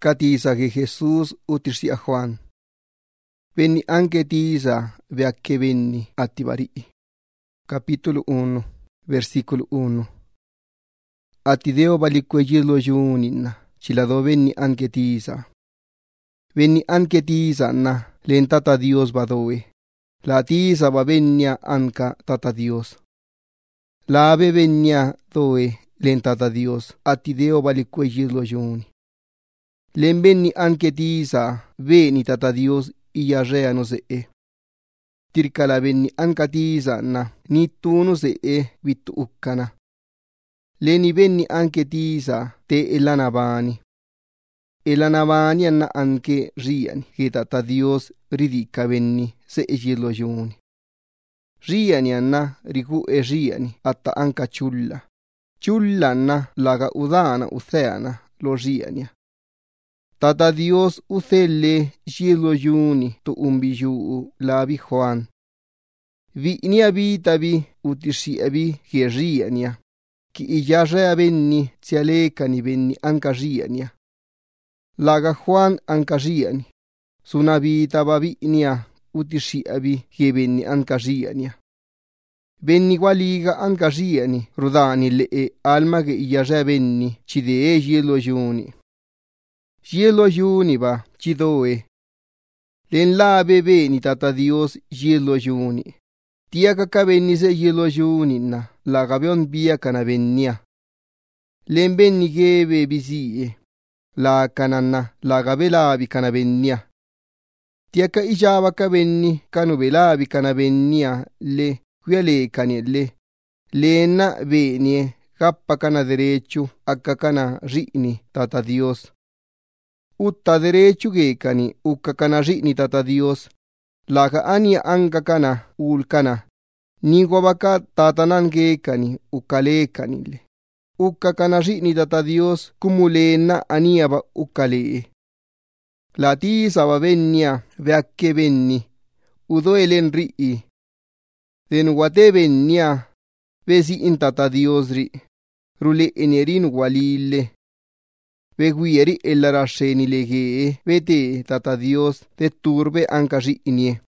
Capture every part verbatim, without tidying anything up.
Catisa que Jesús utirsi a Juan. Venni anche tisa veacche venni a Tibarii. Capítulo uno, versículo uno. Atideo baliquegilo junina, chilado venni anche tisa. Venni anche tisa na, len tata Dios badoe. La tisa va vennia anca tata Dios. La ave vennia doe len tata Dios, atideo baliquegilo juni. Len venni anche tisa, veni tata Dios iya rea no se e. Tirkala venni anca tisa na, nittu no se e vittu ukkana. Leni venni anche tisa, te elanavani. Elanavani anna anche riani, che tata Dios ridicca venni se e gilo juni. Riani anna riku e riani, atta anca ciulla. Ciulla anna laga udana utheana lo riania. Tata Dios uthelle gilo juni tu umbijuu labi Juan. Vi nia vitabi utisiabi che riania. Ki iyarea venni tsialekani venni anca riania. Laga Juan anca riani. Suna vitaba vinia utisiabi che venni anca riania. Venni qualiga anca riani rudani le e alma che iyarea venni cidee gilo juni. Gilo juni va cidoe. Len labe veni tata Dios gilo juni. Tia kaka venni se gilo juni na. La gabion via cana vennia. Len venni geve bisie. La cananna la gabelavi cana vennia. Tia ka ijava ka venni canu velavi cana vennia le quiale canelle. Lena venie cappa cana derecho akka cana rini tata Dios. Utta derecho ge cani ukka cana rini tata Dios. Laga ania anka cana ulcana. Ni guabaka tatanan ge cani ukale canile. Ukka cana rini tata Dios cumulena aniaba ukale. La tisa va vennia veacche venni. Udo elen rii. Den guate vennia vesi in tata Dios ri. Rule enerin walile. Veguieri e la rasceni leghe, vete tata Dios te turbe anca rinie.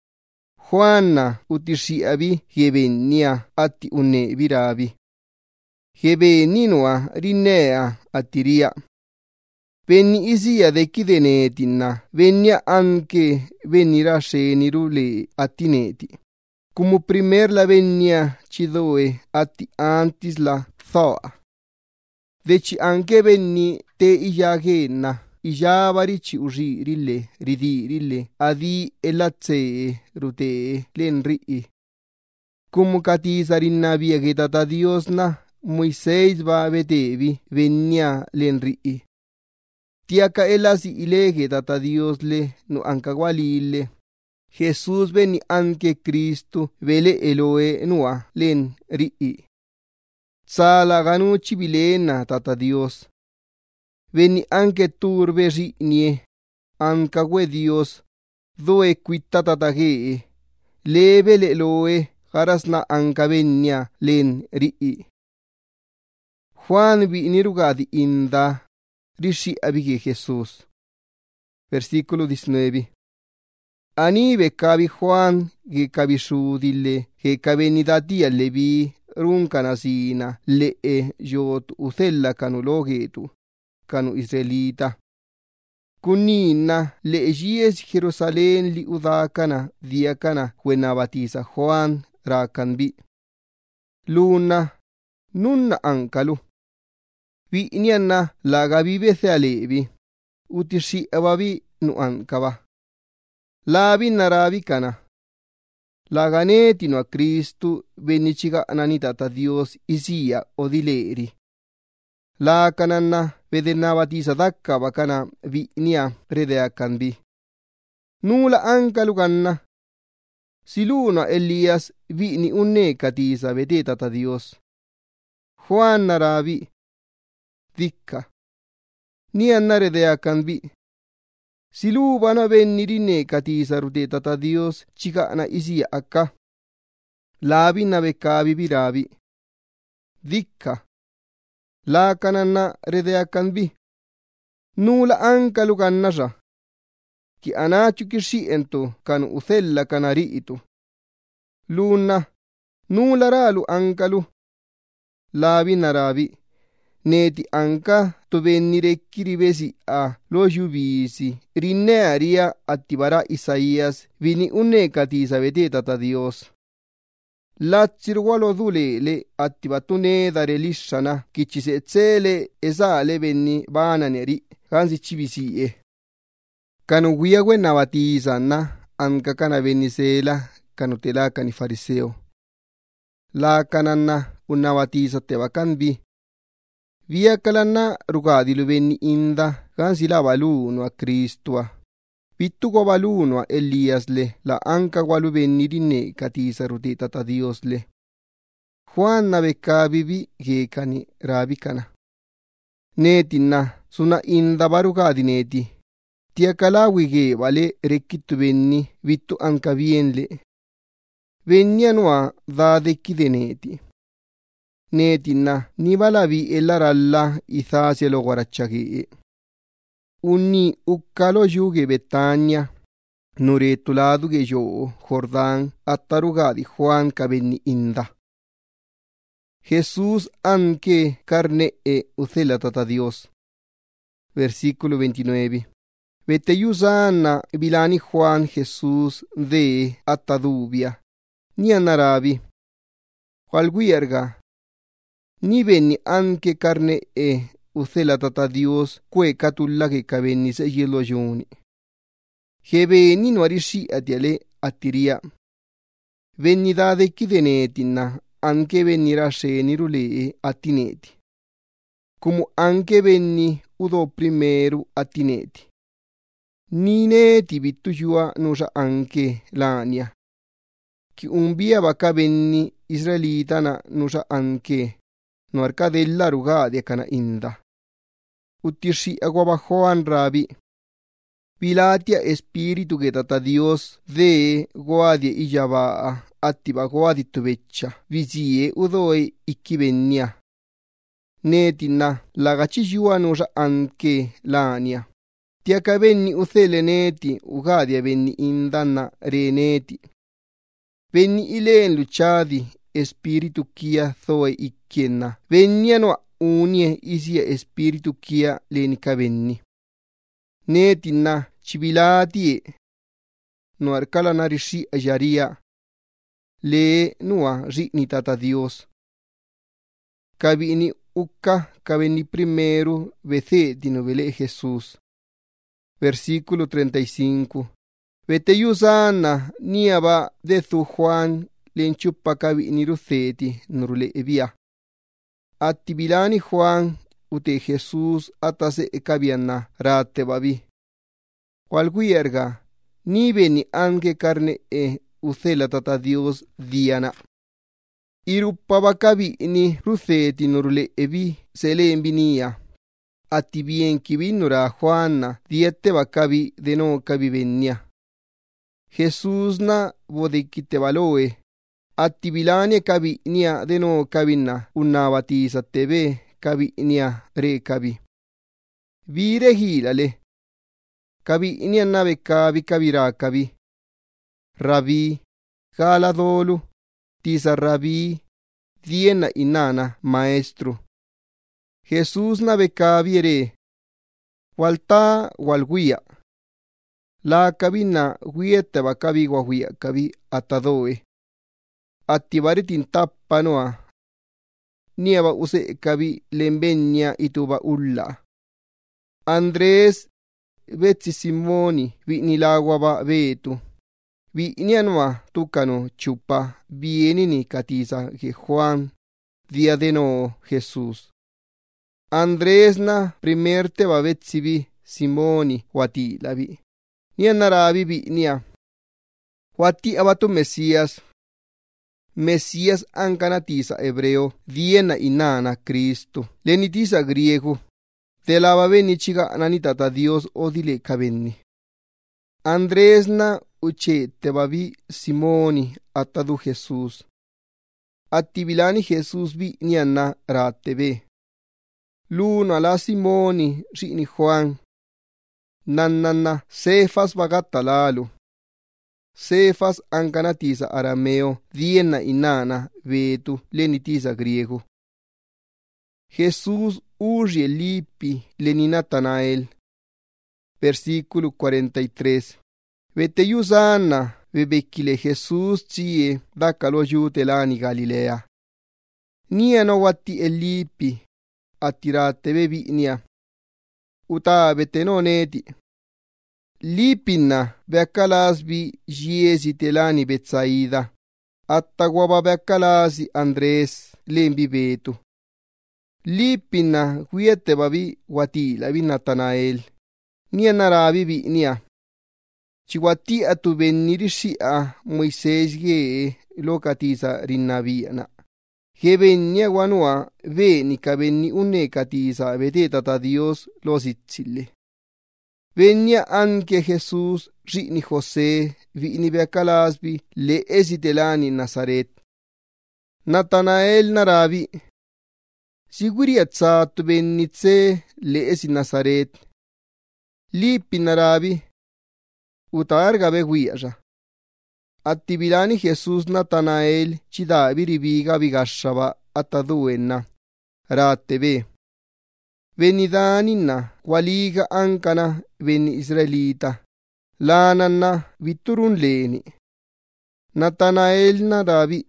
Juanna utisiabi che vennia atti unne virabi. Che venninua rinnea attiria. Venni isia de chidenetinna, vennia anche venni rasceni rule attineti. Come primer la vennia cidoe atti antis la thoa. Deci anche venni te iyagenna, iyavari ci usi rille, ridi rille, adi e lazze rute len rii. Como catisa rinnavia che tata Dios na, Moiseis va vetevi, vennia len rii. Tiaca elasi ile che tata Dios le, no anca gualile. Jesús veni anche Cristo, vele Eloe nua len rii. Sala ganu cibilena tata Dios. Veni anche turbe rinie, anca gue Dios, doe quitta tata gee, leve le loe, garasna anca vennia len rii. Juan vi nirugadi inda, rishi abige Jesús. Versículo diecinueve. Ani becabi Juan, que cabishu dille, que cabenidati allevi, runcanasina, le e jot uthella canu logetu. Canu israelita. Kunina le gies Jerusalén li udakana diakana huena batiza Juan rakanbi. Luna nunna ankalu. Vi nianna laga vivece alevi. Utishi ababi nu ankaba. Labi narabi kana. Laganeti no a Cristo venichiga ananitata Dios isia odileri. La cananna vedena batisa dakka bakana vinia redea canbi. Nula anca luganna. Siluna Elias vini unne catisa vedeta ta Dios. Juan narabi. Dicca. Ni anna redea canbi. Silubana venni rinne catisa ruteta ta Dios cicana isia akka. Labi nabecabi birabi. Dicca. La cananna redea canbi. Nula ankalu kannaja. Ki anachu kishientu kanu uthella kanariitu. Luna, nula ralu ankalu. Labi narabi. Neti anka tuvennirekkiri besi a lo jubisi. Rinnearia attibara Isaías vini unnekati sabete tata Dios. Latsir walo dulele attibatune dare lishana kicisetsele esale benni bananeri kansi cibisie. Kanu guiagwe nabatizana anka kana venisela kanu tela kani fariseo. La kanana unabatiza tebakanbi. Via kalana rugadilu benni inda kansi la baluno a Kristua. Vittu ko baluno a Eliasle la anka walu benni rinne katisa ruti tata Diosle. Juan na bekabibi gekani rabikana. Netinna suna inda barugadi neti. Tia kalawi ge vale rekkitu benni vittu anka vienle. Vennianua dadekide neti. Netinna nibalavi ellaralla ithaselo guarachagee. Unni uccalo giuge Betania, nurettu laduge jo Jordan, attarugadi Juan cabenni inda. Jesús anche carne e ucela tata Dios. Versículo veintinueve. Vete yusanna bilani Juan Jesús de attadubia. Ni anarabi. Qual guierga. Ni venni anche carne e ucela tata Dios kue katulla che cavenni se yelo juni. Hebeni nuarishi atiale attiria. Venni dade chidenetinna, anche venni rasceni rulee attineti. Come anche venni udo primeru attineti. Nineti vittu jua nusa anche l'ania. Chi umbia bacca venni israelitana nusa anche. No arcadella rugadi kana inda. Uttirsi agua Juan rabi. Pilatia espiritu che tata Dios de guadie ijabaa attiba guadi tuveccia visie udoe ikkivennia. Netinna lagaci juanusa anche l'ania. Tiaka venni uthele neti ugadia venni indanna reneti. Venni ileen luciadi espiritu kia thoe ikkienna. Venniano unie isia espiritu kia lenika venni. Netinna cibilatie. No arcala narishi ajaria. Le nua ritni tata Dios. Cabini ucca cavenni primero vece di novele Jesús. Versículo treinta y cinco. Vete yusana niaba de tu Juan lenchupa cabini ruceti nurule via. Attibilani Juan ute Jesús atase e cabianna rate babi. Qual guierga ni veni anche carne e ucela tata Dios diana. Iruppava cabini ruceti nurule evi se le envinia. Atti bien kivinura Juanna diette vacabi de no cabivennia. Jesús na vodekite valoe. Atti bilani cabinia de no cabinna unna batisa tebe cabinia re cabi. Vire hilale. Cabinia nave cabi cabira cabi. Rabi, galadolu, tisa rabi, diena inana maestro. Jesús nave cabiere. Walta walguia. La cabina guiete va cabi guaguia cabi atadoe. Attivaretin tappanoa. Nieva use cabi lembegna ituba ulla. Andrés Betsi Simoni vini laguaba vetu. Vinianua tucano chupa vienini catisa que Juan dia de no Jesús. Andrés na primerte va betsibi Simoni wati labi. Nianarabi vinia. Wati abatu Mesías. Mesías ancanatisa hebreo diena inana Cristo. Lenitisa griego. Te lava veni chiga nanitata Dios odile cavenni. Andrés na uche te babi Simoni atadu Jesús. Attibilani Jesús vi nianna rattebe. L'uno alla Simoni rini Juan Nanana Cefas bagatalalu. Cefas ankanatisa arameo diena inana vetu lenitisa griego. Jesús uye lipi leni Natanael. Versículo cuarenta y tres. Vete yusana bebekile Jesús chie dakalo yutelani Galilea. Nia no wati elipi atirate bebinia. Uta vete no neti. Lipina beakalasbi jiesi telani Betsaida. Attagwaba beakalasi Andrés lembi betu. Lipina huiete babi watila bi Natanael. Nia narabi bi nia. Chiwati atu benirishia Moisés ge lokatisa rinnabiana. Gebenia wanua veni kabeni unekatisa vetetata Dios lositzile. Venia anche Jesús rini José vini beakalasbi le esitelani Nazaret. Natanael narabi. Siguriatsatu benitse le esi Nazaret. Lipi narabi. Utarga beguiaja. Attibilani Jesús Natanael chida biribiga bigashaba ataduenna. Ratebe. Venidanina qualiga ankana veni Israelita. Lananna viturun leni. Natanael narabi.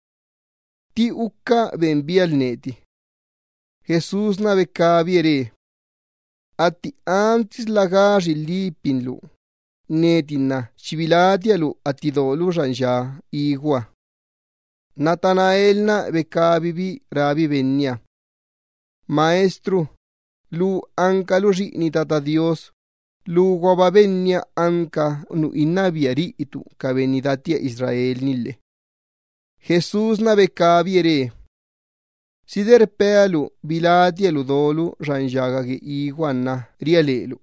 Ti ukka benbial neti. Jesús navekabi ere. Ati antis lagari lipinlu. Netina chivilatialu atidolu ranja igua. Natanael na bekabibi rabi venia. Maestro, lu anka lu rini tata Dios, lu guabavenia anka nu inabiari itu kabenidatia Israel nille. Jesús na bekabi ere. Sider pealu bilatialu dolu ranjaga ge iguana rialelu.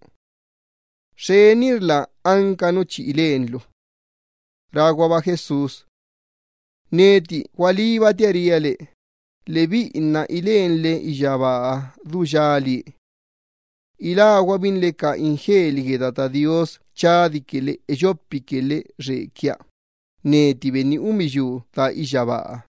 Shenirla ankanu chilenlu. Ragwaba Jesús. Neti waliba tiariale. Levi inna ilenle ijaba dujali. Ilagua binleka ingelige data Dios chadikele ejopikele rekia. Neti beni umiyu ta ijaba.